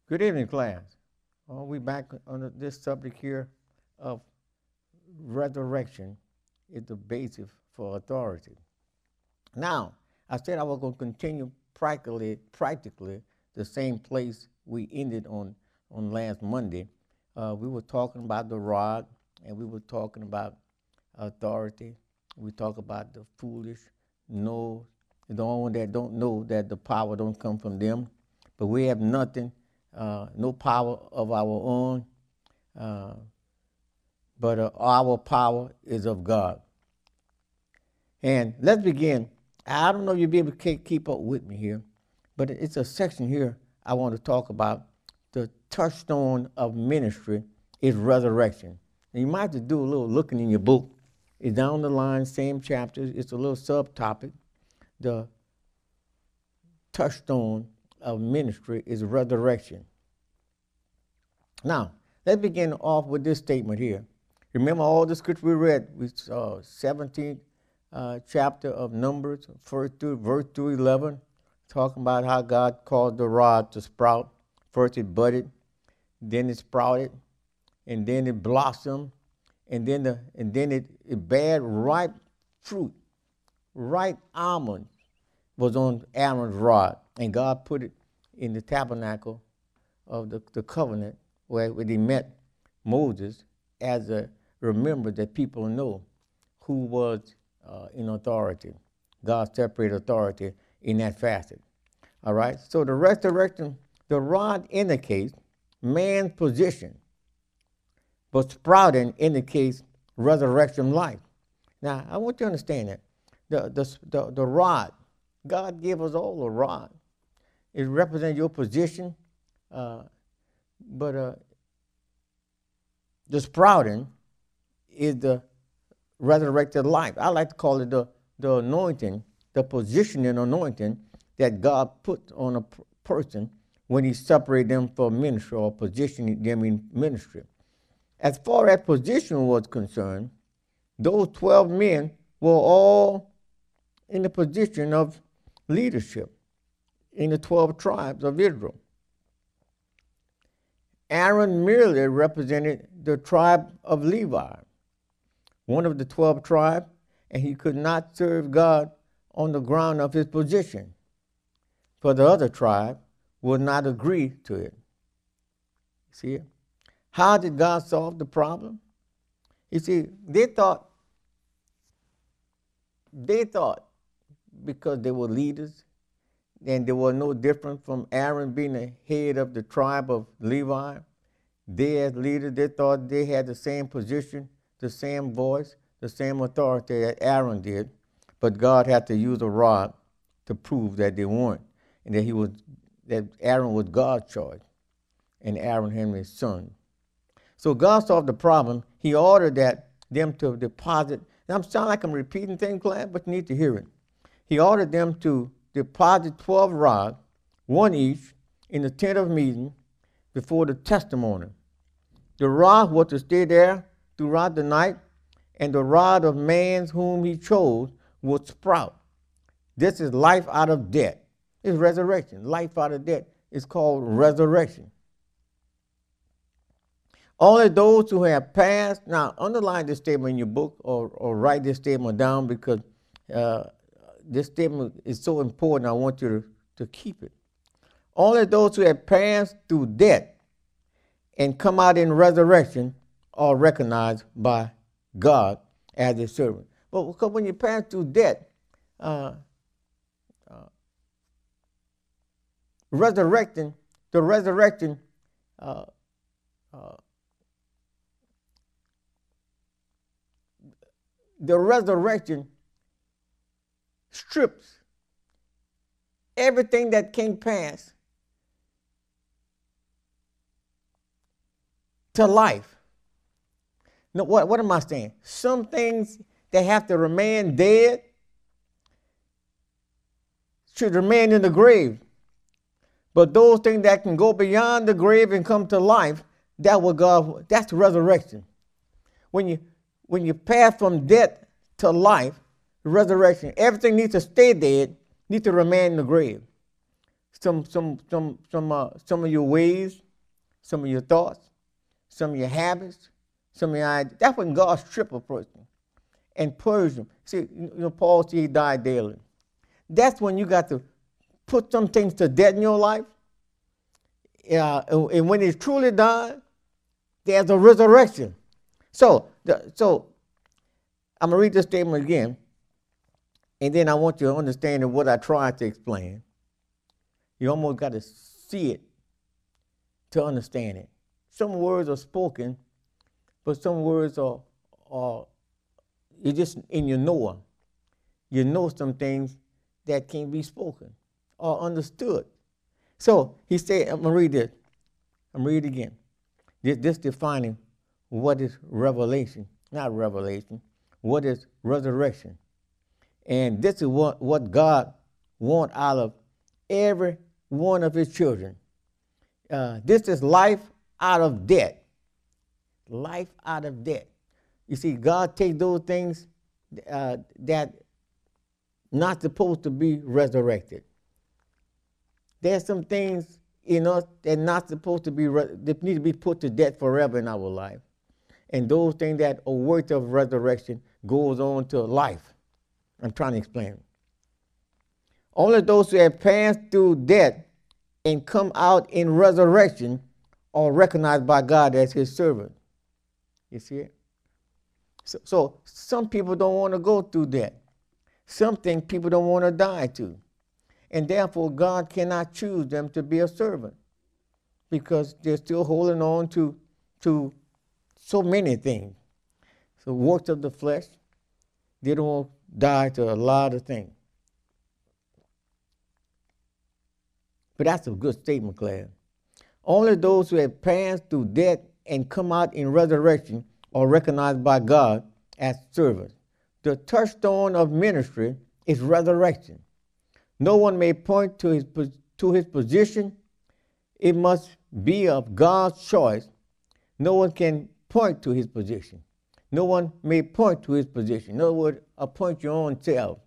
Good evening, class. We back on this subject here of resurrection is the basis for authority. Now, I said I was going to continue practically the same place we ended on last Monday. We were talking about the rod, and we were talking about authority. We talk about the foolish, know, the only one that don't know that the power don't come from them. But we have nothing, no power of our own, uh, but our power is of God. And let's begin. I don't know if you'll be able to keep up with me here, but it's a section here I want to talk about. The touchstone of ministry is resurrection. And you might have to do a little looking in your book. It's down the line, same chapter. It's a little subtopic. The touchstone of ministry is resurrection. Now, let's begin off with this statement here. Remember all the scripture we read. We saw 17th chapter of Numbers, verse 2 11, talking about how God caused the rod to sprout. First it budded, then it sprouted, and then it blossomed, and then it bare ripe fruit. Ripe almond was on Aaron's rod, and God put it in the tabernacle of the covenant where he met Moses as a remember that people know who was in authority. God separated authority in that facet. All right? So the resurrection, the rod indicates man's position, but sprouting indicates resurrection life. Now, I want you to understand that. The rod, God gave us all a rod. It represents your position, but the sprouting is the resurrected life. I like to call it the anointing, the positioning anointing that God put on a person when he separated them from ministry or positioning them in ministry. As far as position was concerned, those 12 men were all in the position of leadership in the 12 tribes of Israel. Aaron merely represented the tribe of Levi, one of the 12 tribes, and he could not serve God on the ground of his position, for the other tribe would not agree to it. See it? How did God solve the problem? You see, they thought because they were leaders and they were no different from Aaron being the head of the tribe of Levi. They as leaders, they thought they had the same position, the same voice, the same authority that Aaron did, but God had to use a rod to prove that they weren't, and that Aaron was God's choice, and Aaron him his son. So God solved the problem. He ordered them to deposit. Now, I sound like I'm repeating things, class, but you need to hear it. He ordered them to deposit 12 rods, one each, in the tent of meeting before the testimony. The rod was to stay there throughout the night, and the rod of man whom he chose would sprout. This is life out of death. It's resurrection. Life out of death is called resurrection. Only those who have passed, now underline this statement in your book or write this statement down because this statement is so important. I want you to keep it. Only those who have passed through death and come out in resurrection are recognized by God as a servant. But because when you pass through death, the resurrection strips everything that came past to life. Now, what am I saying? Some things that have to remain dead should remain in the grave. But those things that can go beyond the grave and come to life, that's resurrection. When you pass from death to life, resurrection, everything needs to stay dead, needs to remain in the grave. some of your ways, some of your thoughts, some of your habits, some of your ideas. That's when God strips a person and purges them. See, Paul said he died daily. That's when you got to put some things to death in your life. And when it's truly died, there's a resurrection. So I'm going to read this statement again, and then I want you to understand what I tried to explain. You almost got to see it to understand it. Some words are spoken, but some words are you're just in your knower. You know some things that can't be spoken or understood. So he said, I'm going to read this. I'm going to read it again. This defining what is revelation, not revelation, what is resurrection. And this is what God wants out of every one of his children. This is life out of death. Life out of death. You see, God takes those things that not supposed to be resurrected. There's some things in us that not supposed to be, that need to be put to death forever in our life. And those things that are worth of resurrection goes on to life. I'm trying to explain. Only those who have passed through death and come out in resurrection are recognized by God as his servant. You see it? So some people don't want to go through that. Some things people don't want to die to. And therefore, God cannot choose them to be a servant because they're still holding on to so many things. So works of the flesh, they don't die to a lot of things. But that's a good statement, Claire. Only those who have passed through death and come out in resurrection are recognized by God as servants. The touchstone of ministry is resurrection. No one may point to his position. It must be of God's choice. No one can point to his position. No one may point to his position. In other words, appoint your own self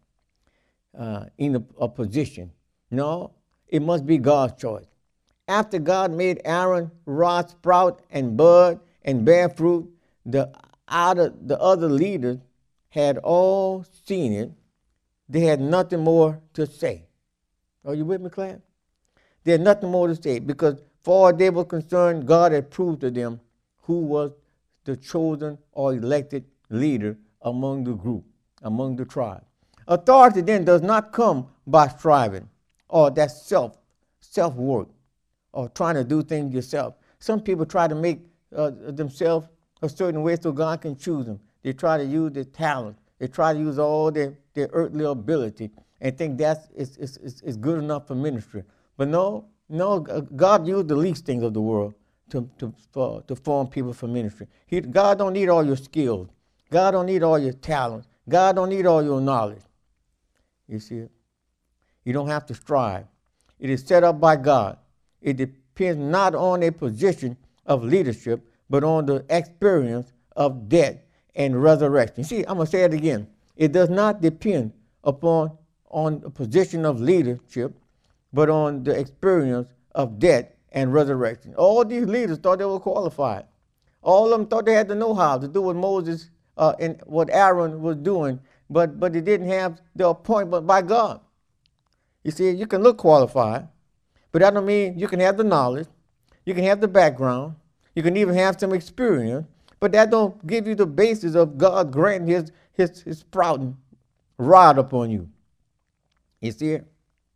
in a position. No, it must be God's choice. After God made Aaron rod, sprout, and bud, and bear fruit, the other leaders had all seen it. They had nothing more to say. Are you with me, class? They had nothing more to say because far they were concerned, God had proved to them who was the chosen or elected leader among the group, among the tribe. Authority then does not come by striving or that self-work or trying to do things yourself. Some people try to make themselves a certain way so God can choose them. They try to use their talent. They try to use all their earthly ability and think that's is good enough for ministry. But no, God used the least things of the world to form people for ministry. God don't need all your skills. God don't need all your talents. God don't need all your knowledge. You see it? You don't have to strive. It is set up by God. It depends not on a position of leadership, but on the experience of death and resurrection. See, I'm going to say it again. It does not depend on a position of leadership, but on the experience of death and resurrection. All these leaders thought they were qualified. All of them thought they had the know-how to do what Moses and what Aaron was doing, but they didn't have the appointment by God. You see, you can look qualified, but that don't mean you can have the knowledge, you can have the background, you can even have some experience, but that don't give you the basis of God granting his sprouting rod upon you. You see it?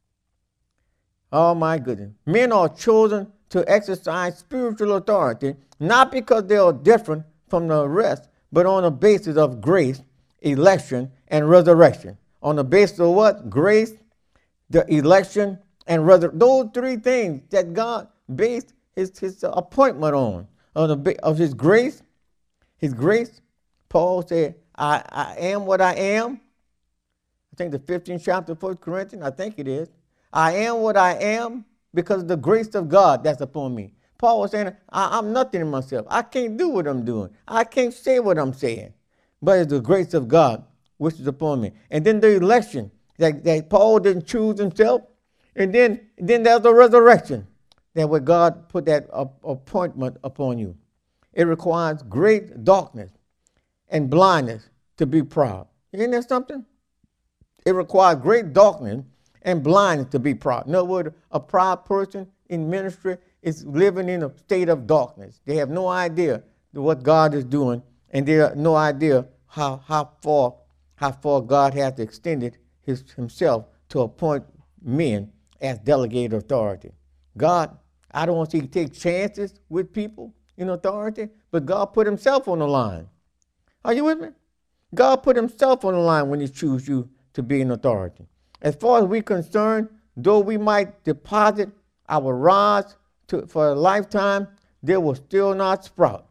Oh my goodness. Men are chosen to exercise spiritual authority, not because they are different from the rest, but on the basis of grace, election, and resurrection. On the basis of what? Grace, the election, and resurrection. Those three things that God based his appointment on of his grace. His grace, Paul said, I am what I am. I think the 15th chapter of 1 Corinthians, I think it is. I am what I am because of the grace of God that's upon me. Paul was saying, I'm nothing in myself. I can't do what I'm doing. I can't say what I'm saying. But it's the grace of God which is upon me. And then the election, that Paul didn't choose himself. And then there's the resurrection, that where God put that appointment upon you. It requires great darkness and blindness to be proud. Isn't that something? It requires great darkness and blindness to be proud. In other words, a proud person in ministry is living in a state of darkness. They have no idea what God is doing, and they have no idea how far God has extended himself to appoint men as delegated authority. God, I don't want to take chances with people in authority, but God put himself on the line. Are you with me? God put himself on the line when he chose you to be in authority. As far as we're concerned, though we might deposit our rods for a lifetime, they will still not sprout.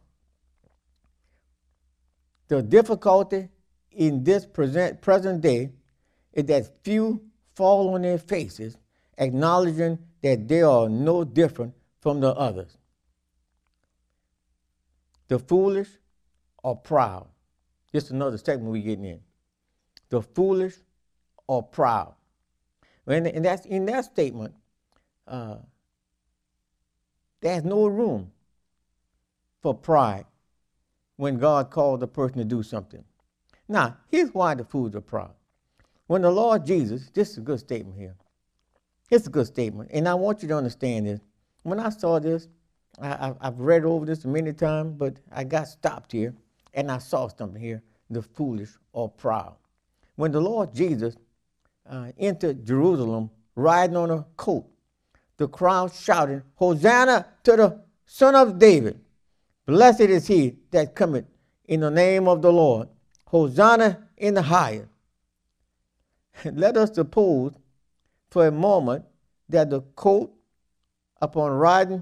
The difficulty in this present day is that few fall on their faces, acknowledging that they are no different from the others. The foolish are proud. This is another segment we're getting in. The foolish are proud. And that's in that statement, there's no room for pride when God calls a person to do something. Now, here's why the fools are proud. When the Lord Jesus, this is a good statement here. It's a good statement, and I want you to understand this. When I saw this, I've read over this many times, but I got stopped here, and I saw something here. The foolish are proud. When the Lord Jesus entered Jerusalem riding on a colt, the crowd shouted, "Hosanna to the Son of David. Blessed is he that cometh in the name of the Lord. Hosanna in the highest." Let us suppose for a moment that the colt, upon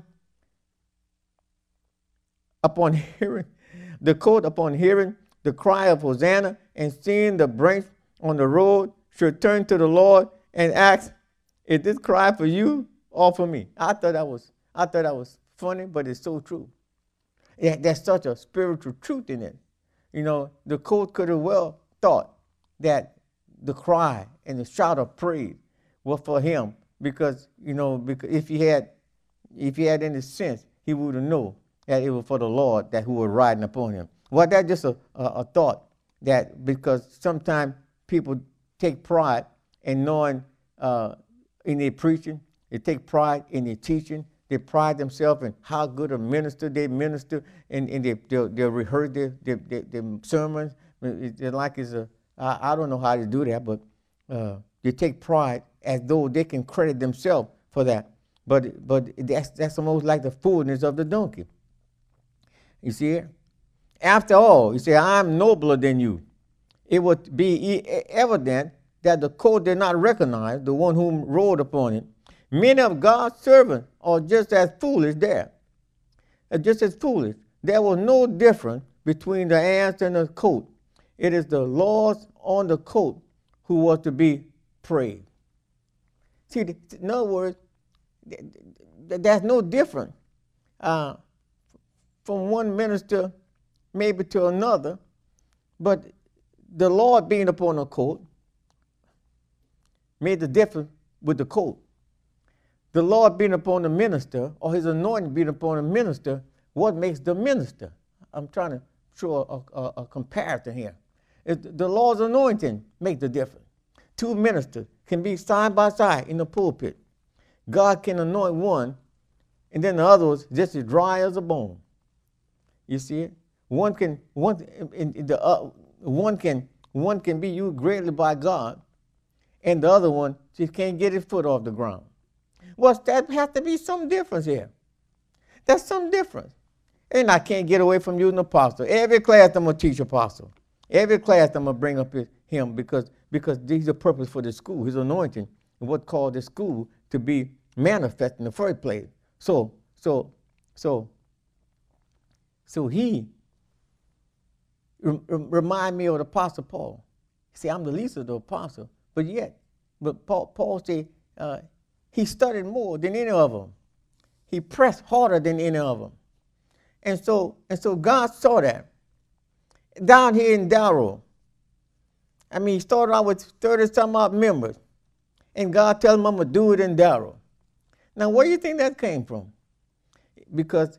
hearing the cry of Hosanna and seeing the branch on the road, should turn to the Lord and ask, "Is this cry for you or for me?" I thought that was funny, but it's so true. Yeah, there's such a spiritual truth in it. You know, the colt could have well thought that the cry and the shout of praise were for him, because if he had any sense, he would have known that it was for the Lord that who was riding upon him. Well, that's just a thought, that because sometimes people take pride in knowing in their preaching, they take pride in their teaching, they pride themselves in how good a minister they minister, and they'll rehearse their sermons. It's like I don't know how to do that, but they take pride as though they can credit themselves for that. But that's almost like the foolishness of the donkey. You see it? After all, you say, "I'm nobler than you." It would be evident that the colt did not recognize the one whom rode upon it. Many of God's servants are just as foolish there. Just as foolish. There was no difference between the ass and the colt. It is the Lord on the colt who was to be praised. See, in other words, there's no difference from one minister maybe to another, but the Lord being upon the colt made the difference with the colt. The Lord being upon the minister, or his anointing being upon the minister, what makes the minister? I'm trying to show a comparison here. The Lord's anointing makes the difference. Two ministers can be side by side in the pulpit. God can anoint one, and then the other was just as dry as a bone. You see it? One can be used greatly by God, and the other one just can't get his foot off the ground. Well, that has to be some difference here. That's some difference. And I can't get away from using apostle. Every class I'm going to teach apostle. Every class I'm going to bring up him because he's the purpose for the school, his anointing, and what called the school to be manifest in the first place. So he remind me of the Apostle Paul. See, I'm the least of the apostle, but Paul said he studied more than any of them. He pressed harder than any of them. And so God saw that. Down here in Darrow, he started out with 30-some odd members. And God tells him, I'm going to do it in Darrow. Now, where do you think that came from? Because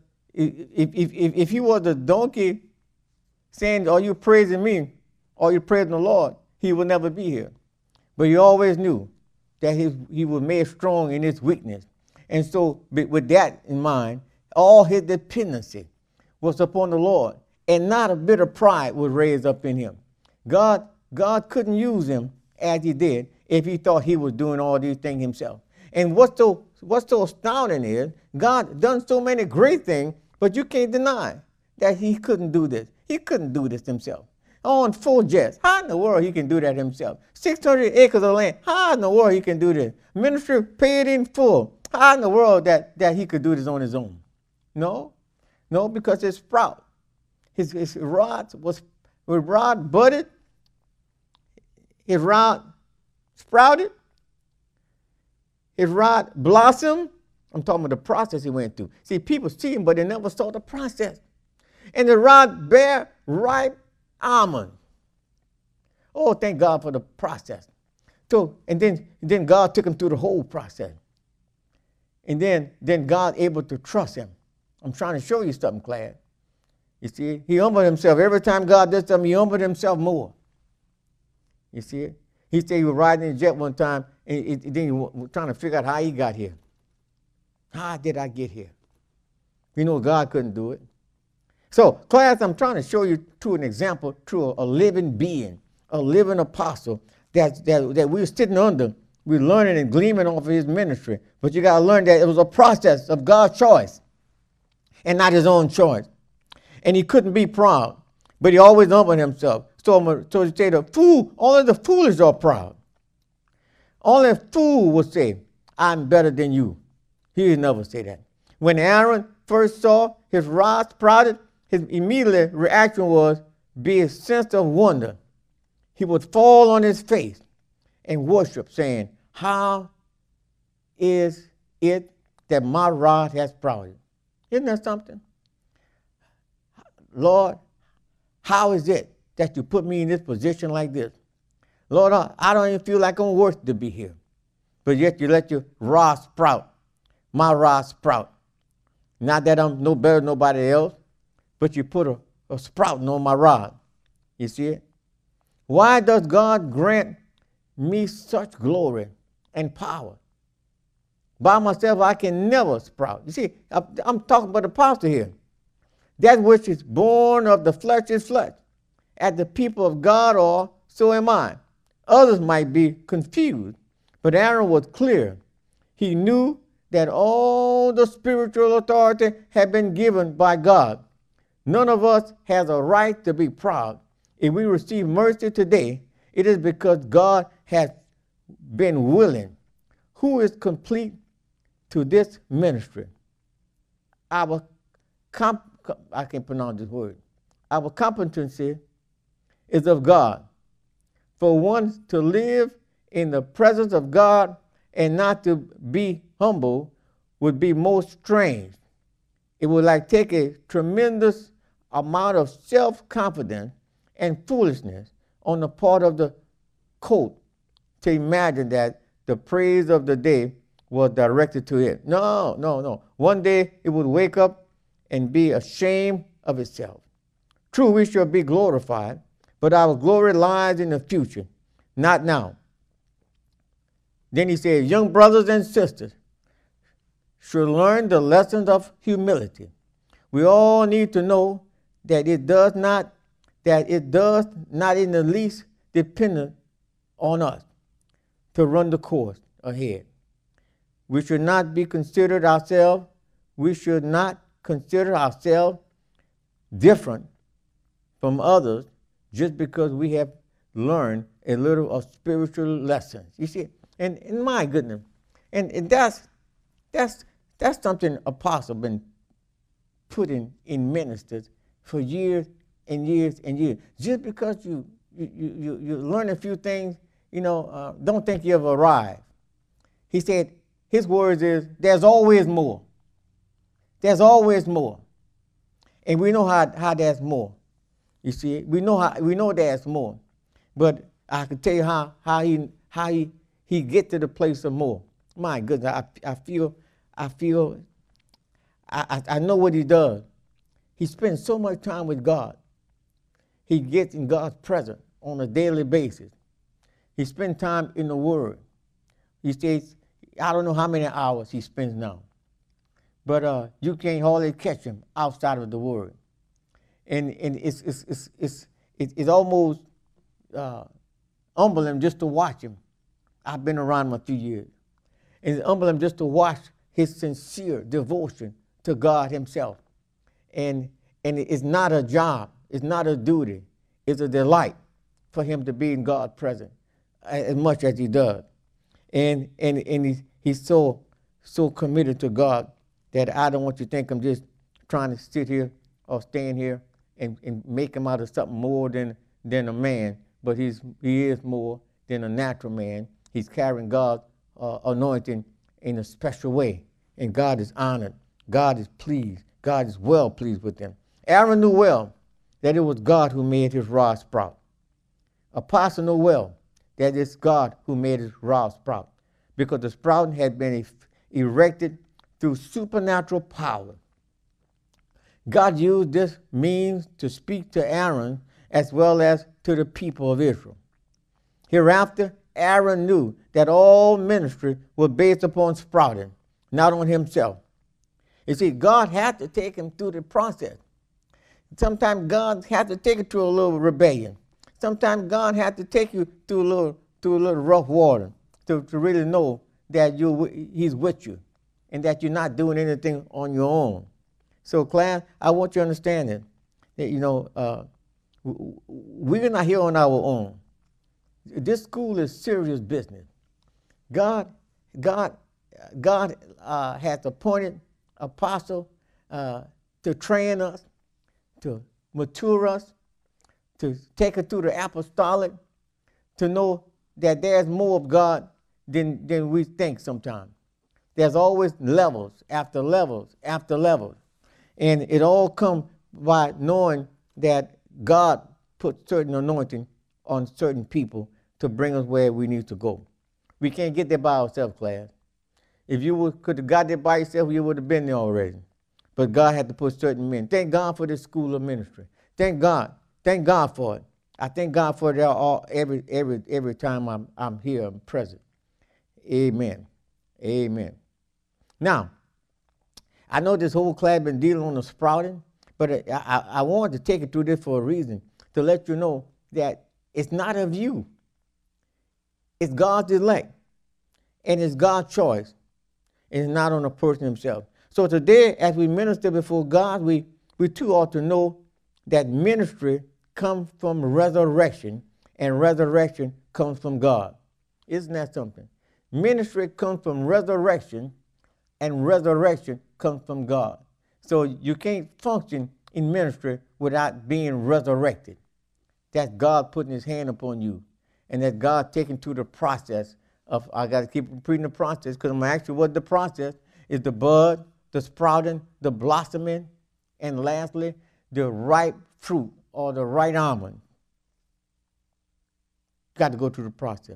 if he was a donkey saying, are you praising me, or you praising the Lord, he would never be here. But he always knew that he was made strong in his weakness. And so with that in mind, all his dependency was upon the Lord, and not a bit of pride was raised up in him. God couldn't use him as he did if he thought he was doing all these things himself. And what's so astounding is God done so many great things, but you can't deny that he couldn't do this. He couldn't do this himself. On full jets, how in the world he can do that himself? 600 acres of land, how in the world he can do this? Ministry paid in full, how in the world that he could do this on his own? No, because his sprout, his rod budded, his rod sprouted, his rod blossomed. I'm talking about the process he went through. See, people see him, but they never saw the process. And the rod bare ripe almond. Oh, thank God for the process. So, and then God took him through the whole process. And then God able to trust him. I'm trying to show you something, Claire. You see, he humbled himself. Every time God did something, he humbled himself more. You see it? He said he was riding in a jet one time, and then he was trying to figure out how he got here. How did I get here? You know, God couldn't do it. So, class, I'm trying to show you through an example, through a living being, a living apostle that we're sitting under. We're learning and gleaming off of his ministry. But you got to learn that it was a process of God's choice and not his own choice. And he couldn't be proud, but he always humbled himself. So he said, only the foolish are proud. Only a fool will say, I'm better than you. He would never say that. When Aaron first saw his rod sprouted, his immediate reaction was be a sense of wonder. He would fall on his face and worship, saying, how is it that my rod has sprouted? Isn't that something? Lord, how is it that you put me in this position like this? Lord, I don't even feel like I'm worth to be here. But yet you let your rod sprout, my rod sprout. Not that I'm no better than nobody else, but you put a sprouting on my rod. You see it? Why does God grant me such glory and power? By myself, I can never sprout. You see, I'm talking about the apostle here. That which is born of the flesh is flesh. As the people of God are, so am I. Others might be confused, but Aaron was clear. He knew that all the spiritual authority had been given by God. None of us has a right to be proud. If we receive mercy today, it is because God has been willing. Who is complete to this ministry? I can't pronounce this word. Our competency is of God. For one to live in the presence of God and not to be humble would be most strange. It would like take a tremendous amount of self-confidence and foolishness on the part of the colt to imagine that the praise of the day was directed to it. No. One day it would wake up and be ashamed of itself. True, we shall be glorified, but our glory lies in the future, not now. Then he says, young brothers and sisters should learn the lessons of humility. We all need to know that it does not in the least depend on us to run the course ahead. We should not consider ourselves different from others just because we have learned a little of spiritual lessons. You see, and my goodness, and that's something apostle been putting in ministers for years and years and years. Just because you learn a few things, don't think you've arrived. He said, his words is, there's always more. There's always more. And we know how there's more. You see, we know there's more. But I can tell you how he he get to the place of more. My goodness, I know what he does. He spends so much time with God. He gets in God's presence on a daily basis. He spends time in the Word. He stays, I don't know how many hours he spends now, but you can't hardly catch him outside of the Word. And it's almost humbling just to watch him. I've been around him a few years. And it's humbling just to watch his sincere devotion to God himself. And it's not a job. It's not a duty. It's a delight for him to be in God's presence as much as he does. And he's so committed to God that I don't want you to think I'm just trying to sit here or stand here and make him out of something more than a man, but he is more than a natural man. He's carrying God's anointing in a special way, and God is honored. God is pleased. God is well pleased with him. Aaron knew well that it was God who made his rod sprout. Apostle knew well that it's God who made his rod sprout, because the sprouting had been erected through supernatural power. God used this means to speak to Aaron as well as to the people of Israel. Hereafter, Aaron knew that all ministry was based upon sprouting, not on himself. You see, God had to take him through the process. Sometimes God had to take you through a little rebellion. Sometimes God had to take you through a little rough water to really know that he's with you and that you're not doing anything on your own. So, class, I want you to understand that we're not here on our own. This school is serious business. God has appointed apostle to train us, to mature us, to take us through the apostolic, to know that there's more of God than we think sometimes. There's always levels after levels after levels. And it all comes by knowing that God put certain anointing on certain people to bring us where we need to go. We can't get there by ourselves, class. If you could have got there by yourself, you would have been there already. But God had to put certain men. Thank God for this school of ministry. Thank God. Thank God for it. I thank God for it every time I'm here, I'm present. Amen. Amen. Now, I know this whole class been dealing on the sprouting, but I wanted to take it through this for a reason, to let you know that it's not of you. It's God's elect, and it's God's choice. It's not on the person himself. So today, as we minister before God, we too ought to know that ministry comes from resurrection, and resurrection comes from God. Isn't that something? Ministry comes from resurrection, and resurrection comes from God. So you can't function in ministry without being resurrected. That's God putting his hand upon you, and that's God taking through the process of, I got to keep repeating the process because I'm going to ask you what the process is: the bud, the sprouting, the blossoming, and lastly, the ripe fruit or the right almond. Got to go through the process.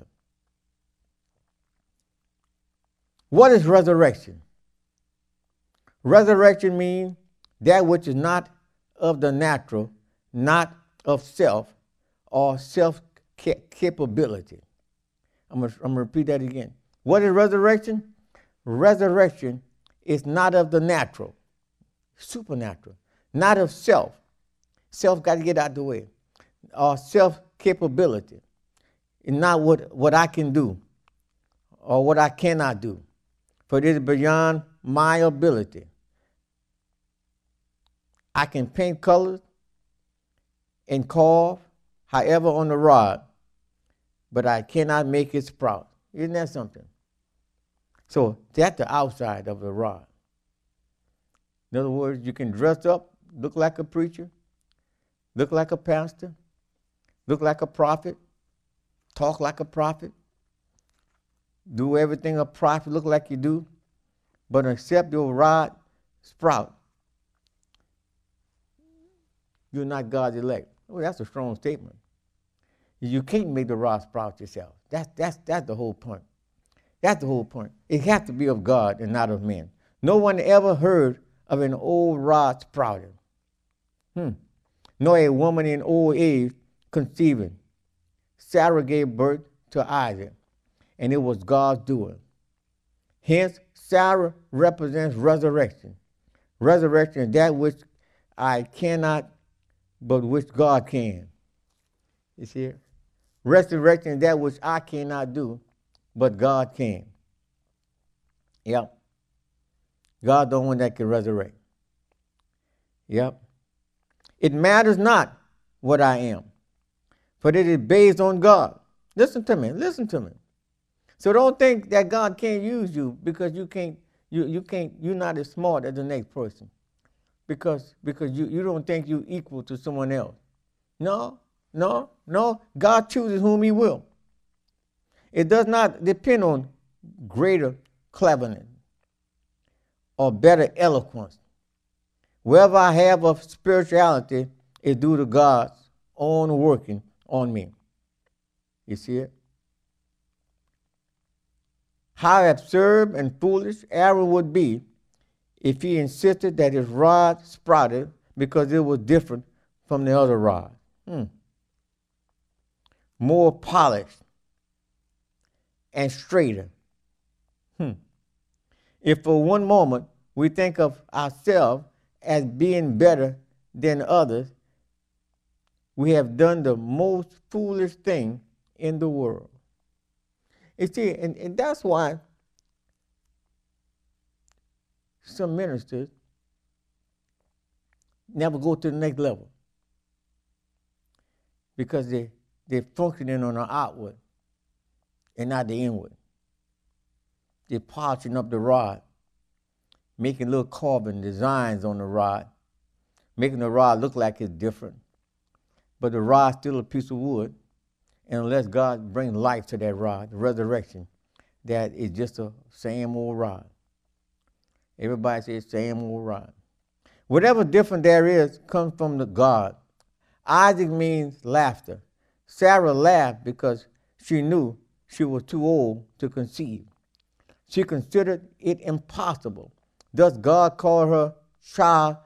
What is resurrection? Resurrection means that which is not of the natural, not of self or self-capability. I'm going to repeat that again. What is resurrection? Resurrection is not of the natural, supernatural, not of self. Self got to get out the way. Or self-capability. It's not what I can do or what I cannot do, for it is beyond my ability. I can paint colors and carve, however, on the rod, but I cannot make it sprout. Isn't that something? So that's the outside of the rod. In other words, you can dress up, look like a preacher, look like a pastor, look like a prophet, talk like a prophet, do everything a prophet look like you do, but except your rod sprout, you're not God's elect. Oh, that's a strong statement. You can't make the rod sprout yourself. That's the whole point. That's the whole point. It has to be of God and not of men. No one ever heard of an old rod sprouting, nor a woman in old age conceiving. Sarah gave birth to Isaac, and it was God's doing. Hence, Sarah represents resurrection. Resurrection is that which I cannot, but which God can. You see it? Resurrection is that which I cannot do, but God can. Yep. God the one that can resurrect. Yep. It matters not what I am, for it is based on God. Listen to me. Listen to me. So don't think that God can't use you because you can't. You're not as smart as the next person, because you don't think you're equal to someone else. No. God chooses whom He will. It does not depend on greater cleverness or better eloquence. Wherever I have of spirituality is due to God's own working on me. You see it? How absurd and foolish Aaron would be if he insisted that his rod sprouted because it was different from the other rod. More polished and straighter. If for one moment we think of ourselves as being better than others, we have done the most foolish thing in the world. You see, and that's why some ministers never go to the next level, because they're functioning on the outward and not the inward. They're polishing up the rod, making little carving designs on the rod, making the rod look like it's different. But the rod's still a piece of wood, and unless God brings life to that rod, the resurrection, that is just a same old rod. Everybody says same old rod. Whatever different there is comes from the God. Isaac means laughter. Sarah laughed because she knew she was too old to conceive. She considered it impossible. Thus God called her child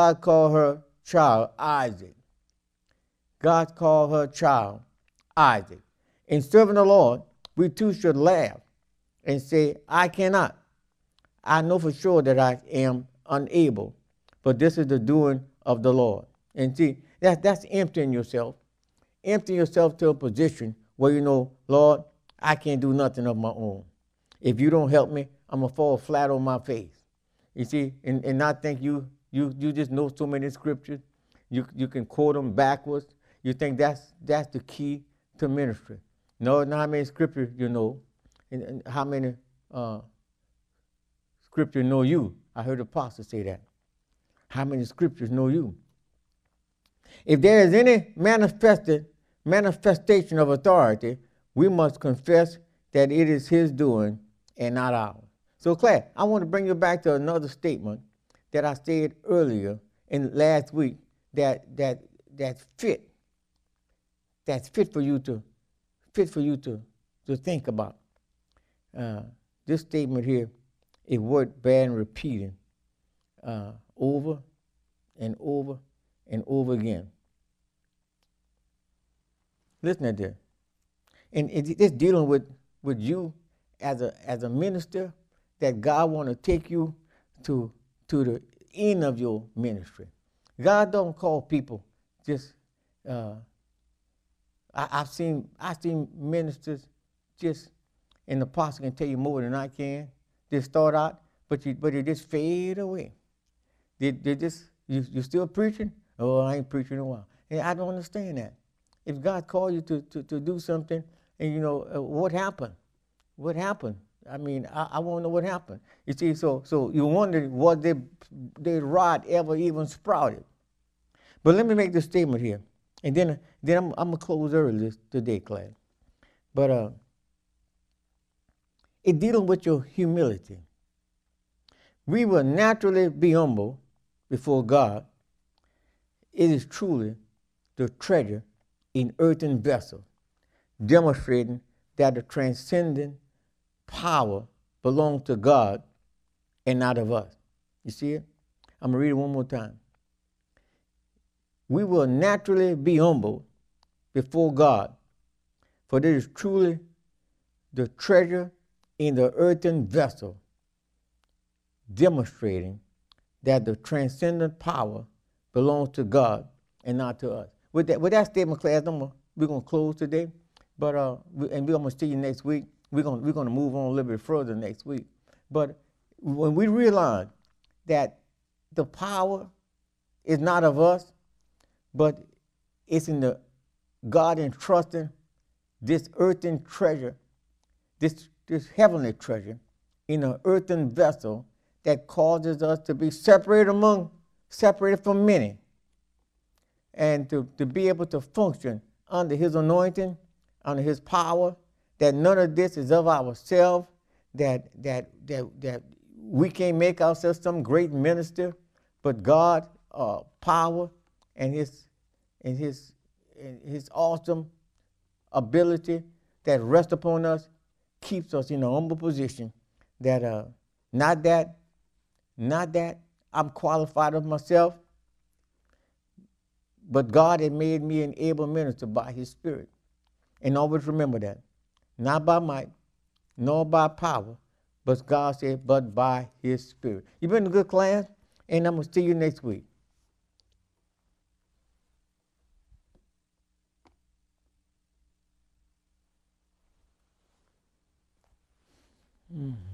Isaac. God called her child Isaac. In serving the Lord, we too should laugh and say, I cannot. I know for sure that I am unable, but this is the doing of the Lord. And see, that's emptying yourself. Emptying yourself to a position where you know, Lord, I can't do nothing of my own. If you don't help me, I'm going to fall flat on my face. You see, and not think you just know so many scriptures. You can quote them backwards. You think that's the key to ministry. No, not how many scriptures you know, and how many scriptures know you. I heard the pastor say that. How many scriptures know you? If there is any manifestation of authority, we must confess that it is His doing and not ours. So, Claire, I want to bring you back to another statement that I said earlier in last week that's fit for you to think about. This statement here is worth bearing repeating over and over and over again. Listen to this. And it's dealing with you as a minister, that God want to take you to the end of your ministry. God don't call people just. I've seen ministers just, and the pastor can tell you more than I can. They start out, but they just fade away. They just you still preaching? Oh, I ain't preaching in a while. And I don't understand that. If God called you to do something, and you know what happened? What happened? I mean, I want to know what happened. You see, so you wonder, was their rod ever even sprouted? But let me make this statement here, and then I'm gonna close early today, class. But it dealing with your humility. We will naturally be humble before God. It is truly the treasure in earthen vessels, demonstrating that the transcendent power belongs to God and not of us. You see it? I'm going to read it one more time. We will naturally be humbled before God, for there is truly the treasure in the earthen vessel, demonstrating that the transcendent power belongs to God and not to us. With that statement, class, we're going to close today, but we're going to see you next week. We're going to move on a little bit further next week. But when we realize that the power is not of us, but it's in the God entrusting this earthen treasure, this heavenly treasure, in an earthen vessel that causes us to be separated from many, and to be able to function under his anointing, under his power, that none of this is of ourselves, that we can't make ourselves some great minister, but God's power and his awesome ability that rests upon us keeps us in a humble position, that not that I'm qualified of myself, but God had made me an able minister by his Spirit. And always remember that. Not by might, nor by power, but God said, but by his Spirit. You've been in a good class, and I'm going to see you next week. Mm.